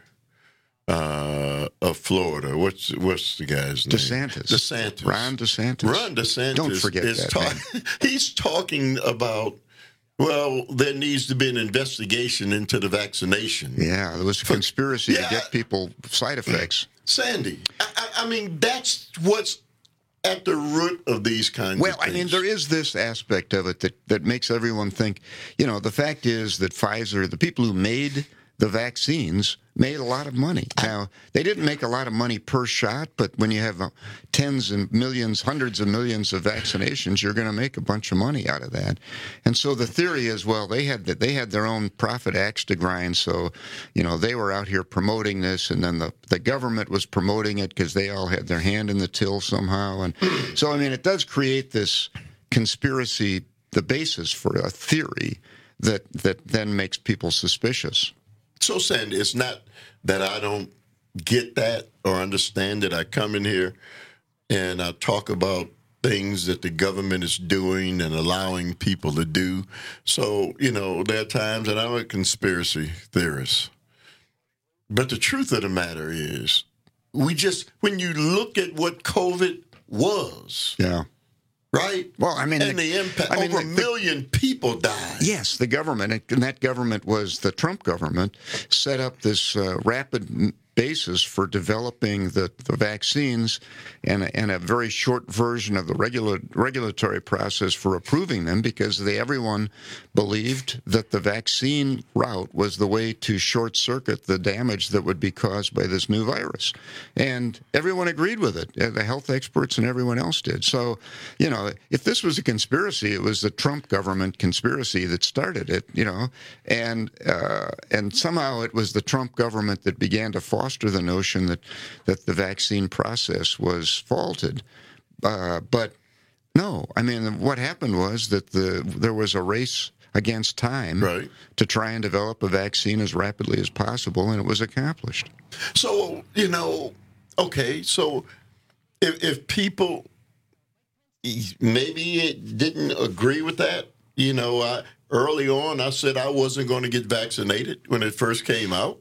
of Florida, what's the guy's name? DeSantis. Ron DeSantis. Don't forget that. He's talking about, well, there needs to be an investigation into the vaccination. Yeah, there was a conspiracy to get people side effects. Sandy, I mean, that's what's at the root of these kinds of things. Well, I mean, there is this aspect of it that makes everyone think, you know, the fact is that Pfizer, the people who made the vaccines, made a lot of money. Now, they didn't make a lot of money per shot, but when you have tens of millions, hundreds of millions of vaccinations, you're going to make a bunch of money out of that. And so the theory is, well, they had their own profit axe to grind, so, you know, they were out here promoting this, and then the government was promoting it because they all had their hand in the till somehow. And so, I mean, it does create this conspiracy, the basis for a theory that then makes people suspicious. So, Sandy, it's not that I don't get that or understand it. I come in here and I talk about things that the government is doing and allowing people to do. So, you know, there are times that I'm a conspiracy theorist. But the truth of the matter is, when you look at what COVID was. Yeah. Right? Well, I mean, and the impact, over a million people died. Yes, the government, and that government was the Trump government, set up this rapid basis for developing the vaccines and a very short version of the regulatory process for approving them, because everyone believed that the vaccine route was the way to short-circuit the damage that would be caused by this new virus. And everyone agreed with it. The health experts and everyone else did. So, you know, if this was a conspiracy, it was the Trump government conspiracy that started it, you know, and somehow it was the Trump government that began to foster the notion that the vaccine process was faulted. But no, I mean, what happened was that there was a race against time to try and develop a vaccine as rapidly as possible, and it was accomplished. So, you know, okay, so if people maybe didn't agree with that, you know, early on I said I wasn't going to get vaccinated when it first came out.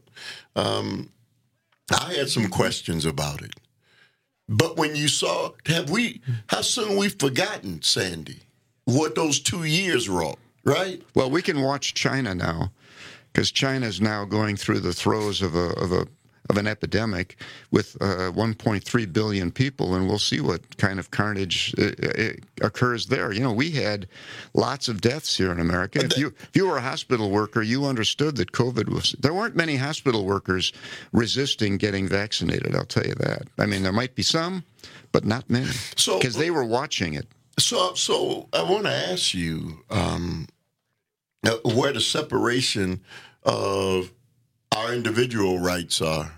I had some questions about it. But when you saw, how soon we've forgotten, Sandy, what those 2 years wrought, right? Well, we can watch China now. because China is now going through the throes of an epidemic with 1.3 billion people, and we'll see what kind of carnage occurs there. You know, we had lots of deaths here in America. If you were a hospital worker, you understood that COVID was... There weren't many hospital workers resisting getting vaccinated, I'll tell you that. I mean, there might be some, but not many, because they were watching it. So I want to ask you where the separation of our individual rights are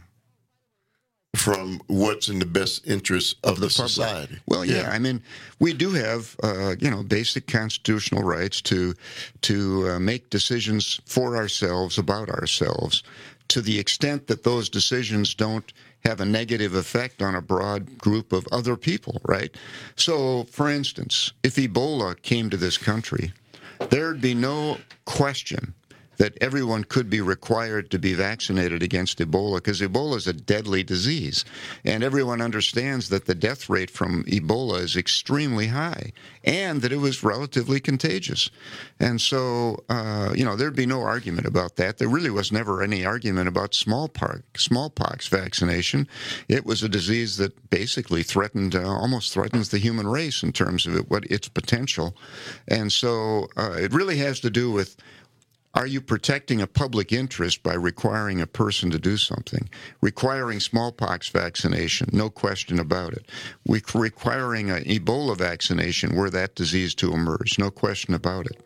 from what's in the best interest of the society. Well, yeah. I mean, we do have, basic constitutional rights to make decisions for ourselves, about ourselves, to the extent that those decisions don't have a negative effect on a broad group of other people, right? So, for instance, if Ebola came to this country, there'd be no question that everyone could be required to be vaccinated against Ebola, because Ebola is a deadly disease. And everyone understands that the death rate from Ebola is extremely high, and that it was relatively contagious. And so, there'd be no argument about that. There really was never any argument about smallpox vaccination. It was a disease that basically almost threatens the human race in terms of its potential. And so it really has to do with, are you protecting a public interest by requiring a person to do something? Requiring smallpox vaccination, no question about it. Requiring an Ebola vaccination were that disease to emerge, no question about it.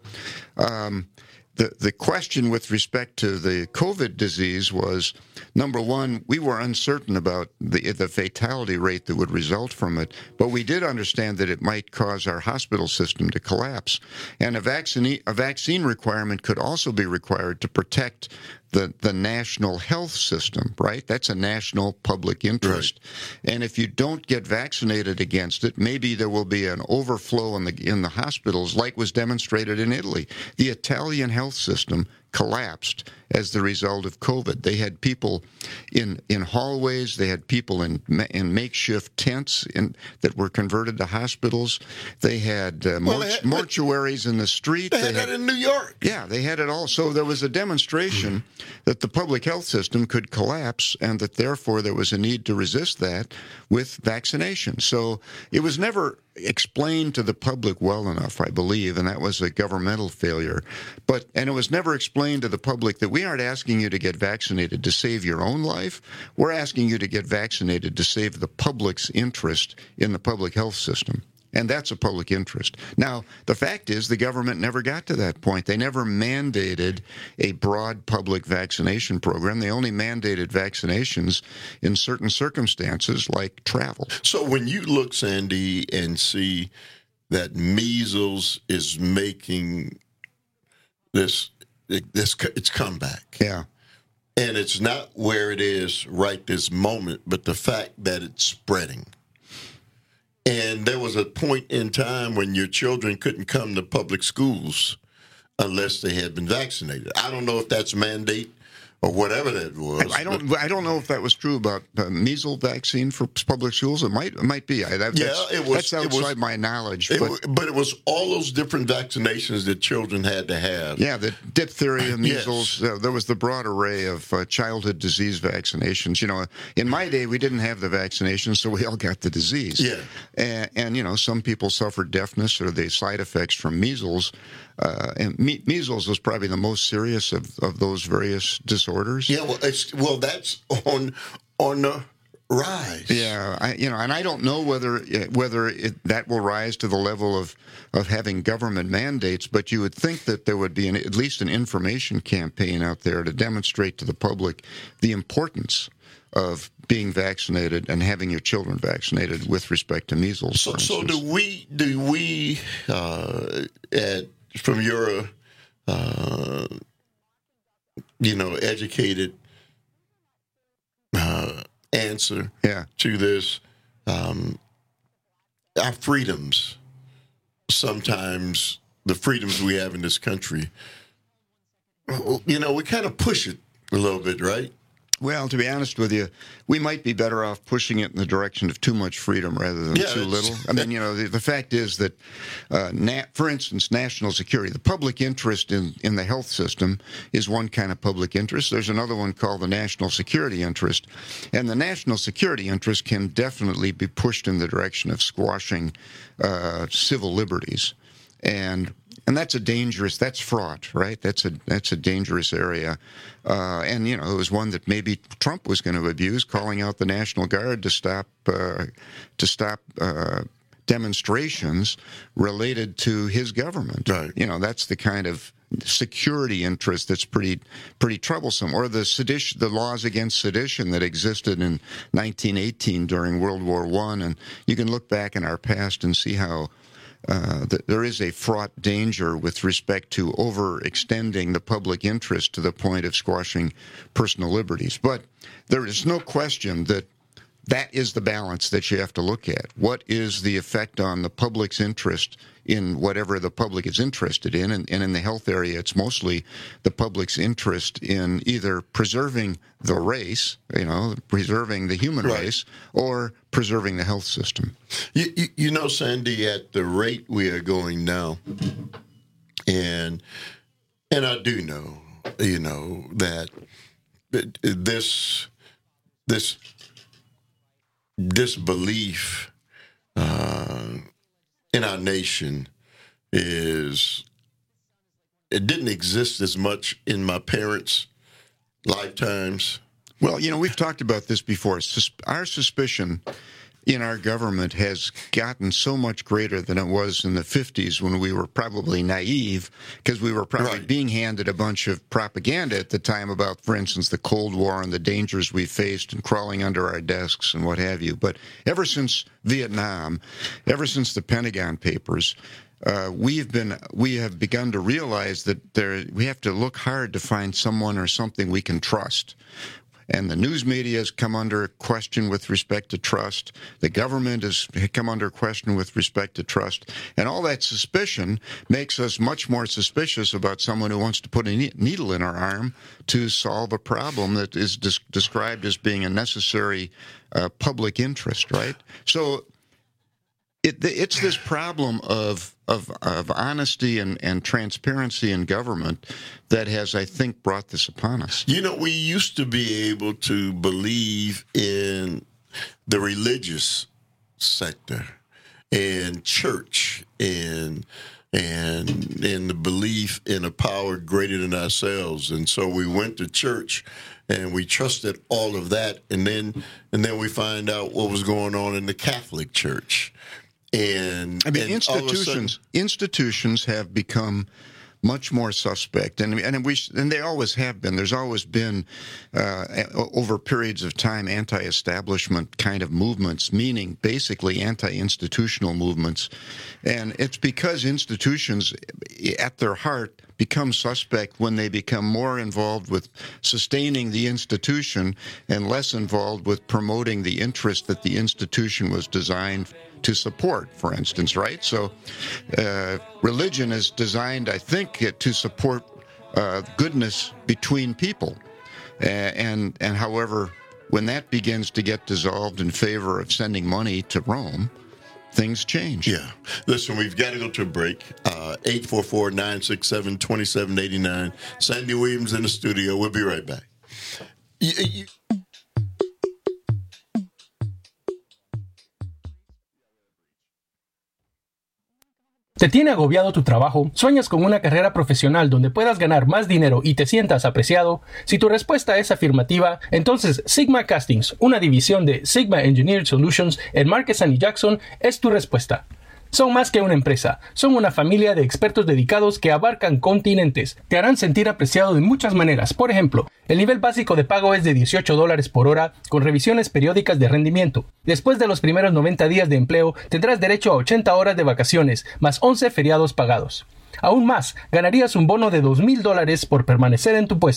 The question with respect to the COVID disease was, number one, we were uncertain about the fatality rate that would result from it, but we did understand that it might cause our hospital system to collapse. And a vaccine requirement could also be required to protect the national health system, right? That's a national public interest. Right. And if you don't get vaccinated against it, maybe there will be an overflow in the hospitals, like was demonstrated in Italy. The Italian health system collapsed as the result of COVID. They had people in hallways. They had people in makeshift tents that were converted to hospitals. They had mortuaries in the street. They had that in New York. Yeah, they had it all. So there was a demonstration that the public health system could collapse, and that therefore there was a need to resist that with vaccination. So it was never explained to the public well enough, I believe, and that was a governmental failure. And it was never explained to the public that we aren't asking you to get vaccinated to save your own life. We're asking you to get vaccinated to save the public's interest in the public health system. And that's a public interest. Now, the fact is the government never got to that point. They never mandated a broad public vaccination program. They only mandated vaccinations in certain circumstances, like travel. So when you look, Sandy, and see that measles is making its comeback. Yeah. And it's not where it is right this moment, but the fact that it's spreading. And there was a point in time when your children couldn't come to public schools unless they had been vaccinated. I don't know if that's a mandate or whatever that was. I don't know if that was true about measles vaccine for public schools. It might be. That's outside my knowledge. But it was all those different vaccinations that children had to have. Yeah, the diphtheria, measles. Yes. There was the broad array of childhood disease vaccinations. You know, in my day, we didn't have the vaccinations, so we all got the disease. Yeah. And some people suffered deafness or the side effects from measles. And measles was probably the most serious of those various disorders. Yeah, that's on the rise. Yeah, and I don't know whether that will rise to the level of having government mandates, but you would think that there would be at least an information campaign out there to demonstrate to the public the importance of being vaccinated and having your children vaccinated with respect to measles. So do we from your educated answer to this, our freedoms, sometimes the freedoms we have in this country, we kind of push it a little bit, right? Well, to be honest with you, we might be better off pushing it in the direction of too much freedom rather than too little. I mean, the fact is that, for instance, national security, the public interest in the health system is one kind of public interest. There's another one called the national security interest. And the national security interest can definitely be pushed in the direction of squashing civil liberties. And that's fraught, right? That's a dangerous area. And, it was one that maybe Trump was going to abuse, calling out the National Guard to stop demonstrations related to his government. Right. That's the kind of security interest that's pretty troublesome. Or the laws against sedition that existed in 1918 during World War I. And you can look back in our past and see how there is a fraught danger with respect to overextending the public interest to the point of squashing personal liberties. But there is no question that is the balance that you have to look at. What is the effect on the public's interest in whatever the public is interested in? And in the health area, it's mostly the public's interest in either preserving the race, preserving the human race, or preserving the health system. Sandy, at the rate we are going now, and I do know, that this belief in our nation it didn't exist as much in my parents' lifetimes. Well, we've talked about this before. Our suspicion in our government has gotten so much greater than it was in the 50s when we were probably naive because we were probably being handed a bunch of propaganda at the time about, for instance, the Cold War and the dangers we faced and crawling under our desks and what have you. But ever since Vietnam, ever since the Pentagon Papers, we have begun to realize that we have to look hard to find someone or something we can trust. And the news media has come under question with respect to trust. The government has come under question with respect to trust. And all that suspicion makes us much more suspicious about someone who wants to put a needle in our arm to solve a problem that is described as being a necessary public interest, right? So it's this problem of honesty and transparency in government that has, I think, brought this upon us. We used to be able to believe in the religious sector and church and the belief in a power greater than ourselves. And so we went to church and we trusted all of that. And then we find out what was going on in the Catholic Church. And institutions have become much more suspect, and they always have been. There's always been over periods of time anti-establishment kind of movements, meaning basically anti-institutional movements, and it's because institutions, at their heart, become suspect when they become more involved with sustaining the institution and less involved with promoting the interest that the institution was designed to support, for instance, right? So religion is designed, I think, to support goodness between people. And however, when that begins to get dissolved in favor of sending money to Rome, things change. Yeah. Listen, we've got to go to a break. 844-967-2789. Sandy Williams in the studio. We'll be right back. ¿Te tiene agobiado tu trabajo? ¿Sueñas con una carrera profesional donde puedas ganar más dinero y te sientas apreciado? Si tu respuesta es afirmativa, entonces Sigma Castings, una división de Sigma Engineered Solutions en Marquez y Jackson, es tu respuesta. Son más que una empresa, son una familia de expertos dedicados que abarcan continentes. Te harán sentir apreciado de muchas maneras. Por ejemplo, el nivel básico de pago es de $18 por hora con revisiones periódicas de rendimiento. Después de los primeros 90 días de empleo, tendrás derecho a 80 horas de vacaciones, más 11 feriados pagados. Aún más, ganarías un bono de $2,000 por permanecer en tu puesto.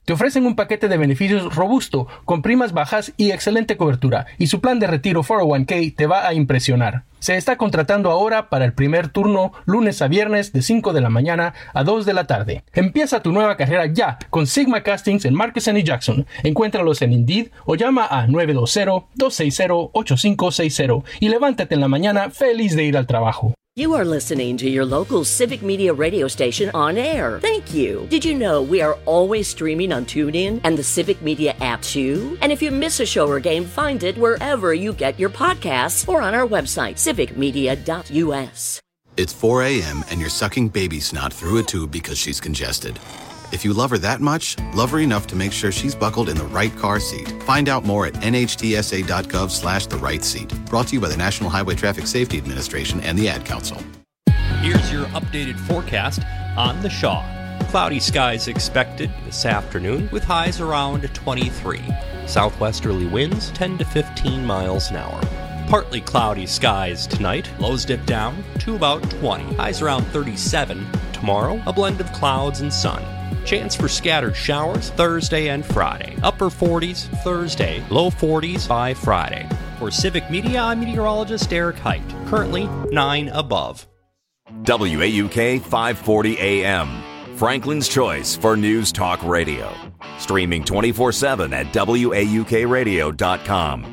Te ofrecen un paquete de beneficios robusto, con primas bajas y excelente cobertura, y su plan de retiro 401k te va a impresionar. Se está contratando ahora para el primer turno, lunes a viernes de 5 de la mañana a 2 de la tarde. Empieza tu nueva carrera ya con Sigma Castings en Markesan y Jackson. Encuéntralos en Indeed o llama a 920-260-8560 y levántate en la mañana feliz de ir al trabajo. You are listening to your local Civic Media radio station on air. Thank you. Did you know we are always streaming on TuneIn and the Civic Media app too? And if you miss a show or game, find it wherever you get your podcasts or on our website, civicmedia.us. It's 4 a.m. and you're sucking baby snot through a tube because she's congested. If you love her that much, love her enough to make sure she's buckled in the right car seat. Find out more at nhtsa.gov/the right seat. Brought to you by the National Highway Traffic Safety Administration and the Ad Council. Here's your updated forecast on the Shaw. Cloudy skies expected this afternoon with highs around 23. Southwesterly winds 10 to 15 miles an hour. Partly cloudy skies tonight. Lows dip down to about 20. Highs around 37. Tomorrow, a blend of clouds and sun. Chance for scattered showers Thursday and Friday. Upper 40s Thursday, low 40s by Friday. For Civic Media, I'm meteorologist Eric Height. Currently 9 above. WAUK 540 AM. Franklin's choice for news talk radio. Streaming 24/7 at WAUKradio.com.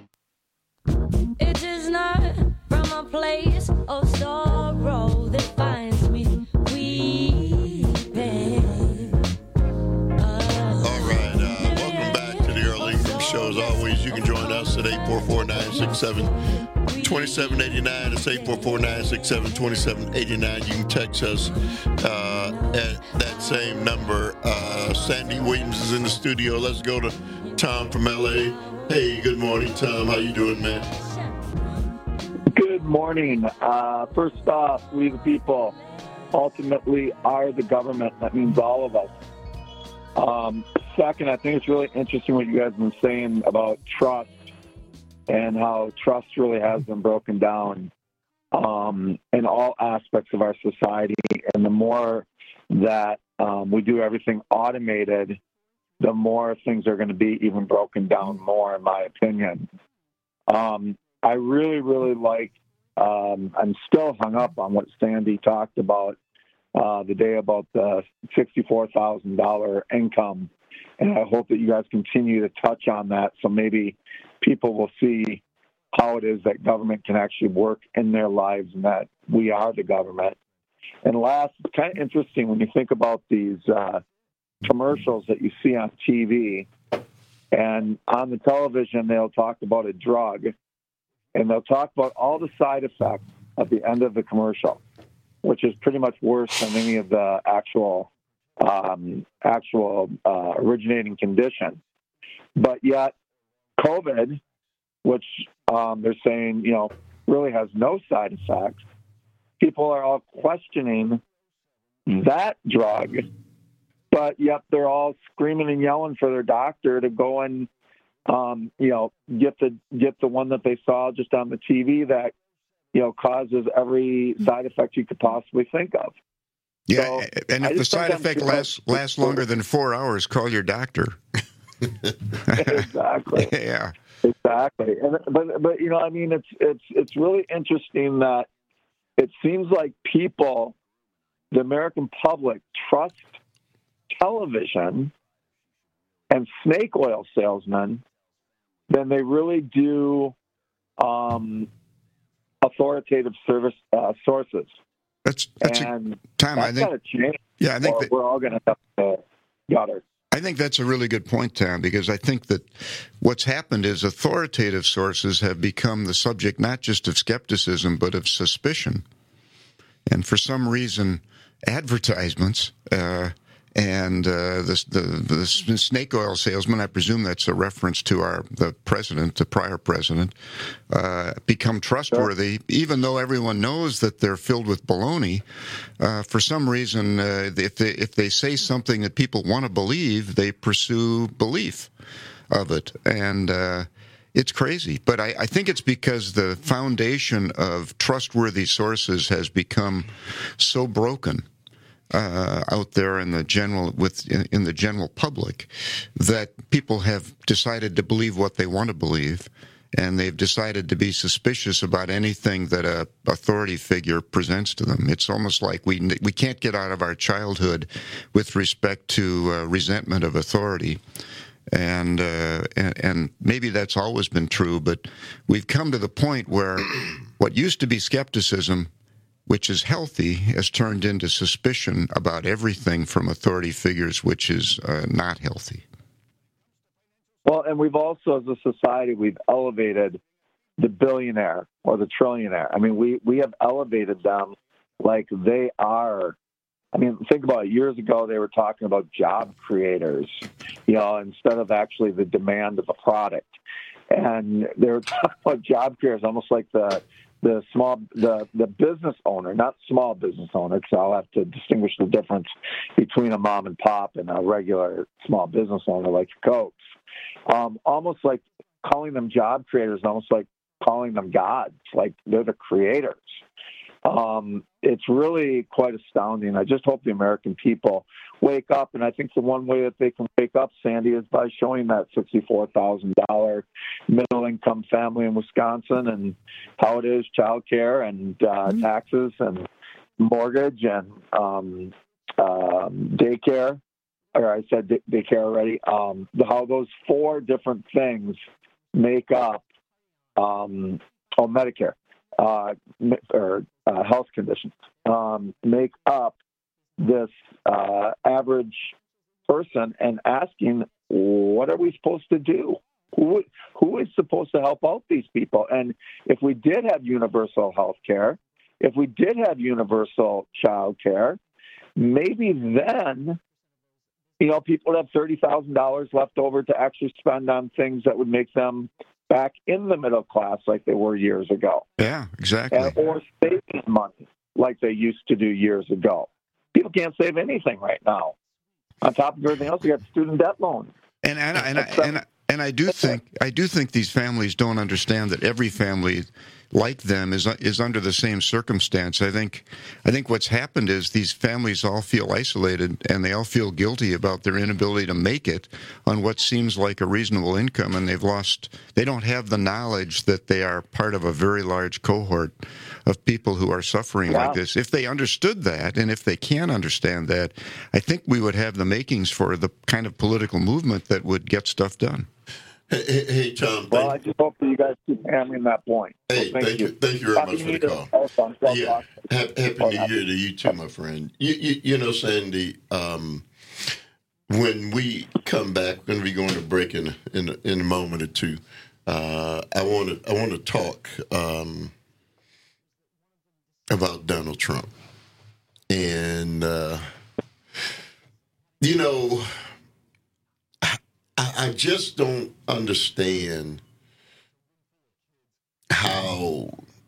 It is not from a place of sorrow that finds me weeping. Welcome back to the Earl Ingram Show. As always, you can join us at 844-967-2789. It's 844-967-2789. You can text us at that same number. Sandy Williams is in the studio. Let's go to Tom from L.A. Hey, good morning, Tom. How you doing, man? Good morning. First off, we the people ultimately are the government. That means all of us. Second, I think it's really interesting what you guys have been saying about trust and how trust really has been broken down in all aspects of our society. And the more that we do everything automated, the more things are going to be even broken down more, in my opinion. I really, really like, I'm still hung up on what Sandy talked about the day about the $64,000 income. And I hope that you guys continue to touch on that so maybe people will see how it is that government can actually work in their lives and that we are the government. And last, it's kind of interesting when you think about these commercials that you see on TV, and on the television they'll talk about a drug and they'll talk about all the side effects at the end of the commercial, which is pretty much worse than any of the actual originating condition. But yet COVID, which they're saying, really has no side effects, people are all questioning that drug, but yet they're all screaming and yelling for their doctor to go and, get the one that they saw just on the TV that, causes every side effect you could possibly think of. Yeah, so and if the side effect lasts longer than 4 hours, call your doctor. Exactly. Yeah. Exactly. But it's really interesting that it seems like people, the American public, trust television and snake oil salesmen than they really do authoritative service sources. That's and Tom, that's got to change. Yeah, I think that we're all going to have to gutter. I think that's a really good point, Tom, because I think that what's happened is authoritative sources have become the subject not just of skepticism, but of suspicion. And for some reason, advertisements and the snake oil salesman, I presume that's a reference to the prior president, become trustworthy, even though everyone knows that they're filled with baloney. For some reason, if they say something that people want to believe, they pursue belief of it. And it's crazy. But I think it's because the foundation of trustworthy sources has become so broken out there in the general public that people have decided to believe what they want to believe, and they've decided to be suspicious about anything that a authority figure presents to them. It's almost like we can't get out of our childhood with respect to resentment of authority. And maybe that's always been true, but we've come to the point where what used to be skepticism, which is healthy, has turned into suspicion about everything from authority figures, which is not healthy. Well, and we've also, as a society, we've elevated the billionaire or the trillionaire. I mean, we have elevated them like they are. I mean, think about it. Years ago, they were talking about job creators, instead of actually the demand of the product. And they were talking about job creators, almost like the business owner, not small business owner, because I'll have to distinguish the difference between a mom and pop and a regular small business owner like Cokes. Almost like calling them job creators, almost like calling them gods, like they're the creators. It's really quite astounding. I just hope the American people wake up, and I think the one way that they can wake up, Sandy, is by showing that $64,000 middle-income family in Wisconsin and how it is child care and taxes and mortgage and daycare. Or I said daycare already. How those four different things make up Medicare. Or health conditions make up this average person, and asking, what are we supposed to do? Who is supposed to help out these people? And if we did have universal health care, if we did have universal child care, maybe then people would have $30,000 left over to actually spend on things that would make them back in the middle class like they were years ago. Yeah, exactly. Or saving money like they used to do years ago. People can't save anything right now. On top of everything else, you got student debt loans. And I do think these families don't understand that every family like them is under the same circumstance. I think what's happened is these families all feel isolated, and they all feel guilty about their inability to make it on what seems like a reasonable income, and they don't have the knowledge that they are part of a very large cohort of people who are suffering like this. If they understood that, and if they can understand that, I think we would have the makings for the kind of political movement that would get stuff done. Hey, Tom. Well, I just hope that you guys keep hammering that point. Hey, thank you very much for the call. Yeah, happy New Year to you too, my friend. You know, Sandy. When we come back, we're going to be going to break in a moment or two. I want to talk about Donald Trump, and I just don't understand how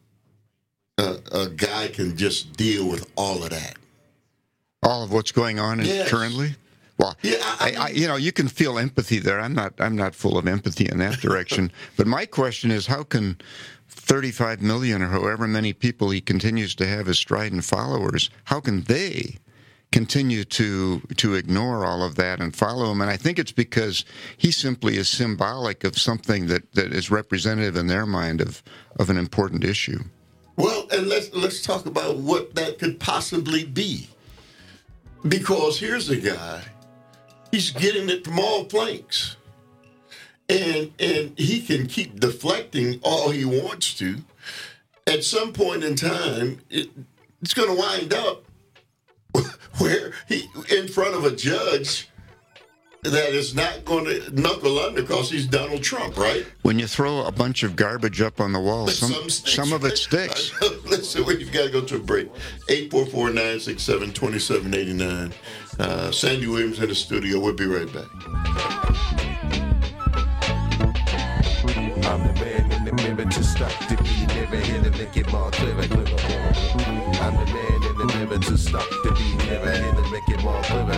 a guy can just deal with all of that. All of what's going on currently? Well, yeah, you can feel empathy there. I'm not full of empathy in that direction. But my question is, how can 35 million or however many people he continues to have as strident followers, how can they continue to ignore all of that and follow him? And I think it's because he simply is symbolic of something that is representative in their mind of an important issue. Well, and let's talk about what that could possibly be. Because here's a guy, he's getting it from all flanks. And he can keep deflecting all he wants to. At some point in time, it's going to wind up where he in front of a judge that is not going to knuckle under because he's Donald Trump, right? When you throw a bunch of garbage up on the wall, some of it sticks. Listen, we've got to go to a break. 844-967-2789. Sandy Williams in the studio. We'll be right back. I'm the man in the mirror to stop the beat, never hit it, make it more clearer. I'm the man in the mirror to stop the beat, never hit it, make it more clearer.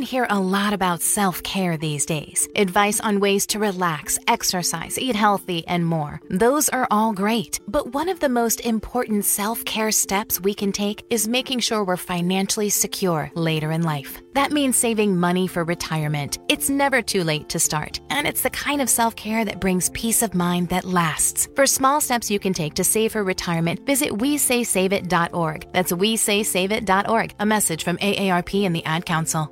hear a lot about self-care these days. Advice on ways to relax, exercise, eat healthy, and more. Those are all great. But one of the most important self-care steps we can take is making sure we're financially secure later in life. That means saving money for retirement. It's never too late to start, and it's the kind of self-care that brings peace of mind that lasts. For small steps you can take to save for retirement, visit WeSaySaveIt.org. That's WeSaySaveIt.org. A message from AARP and the Ad Council.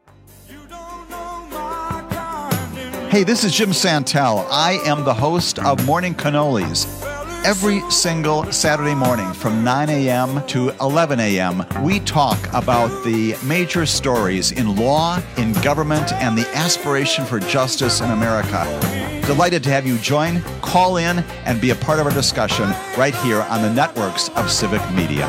Hey, this is Jim Santel. I am the host of Morning Cannolis. Every single Saturday morning from 9 a.m. to 11 a.m., we talk about the major stories in law, in government, and the aspiration for justice in America. Delighted to have you join, call in, and be a part of our discussion right here on the networks of Civic Media.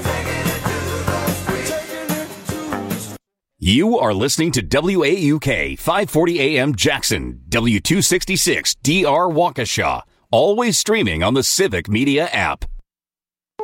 You are listening to WAUK 540 AM Jackson, W266 DR Waukesha, always streaming on the Civic Media app.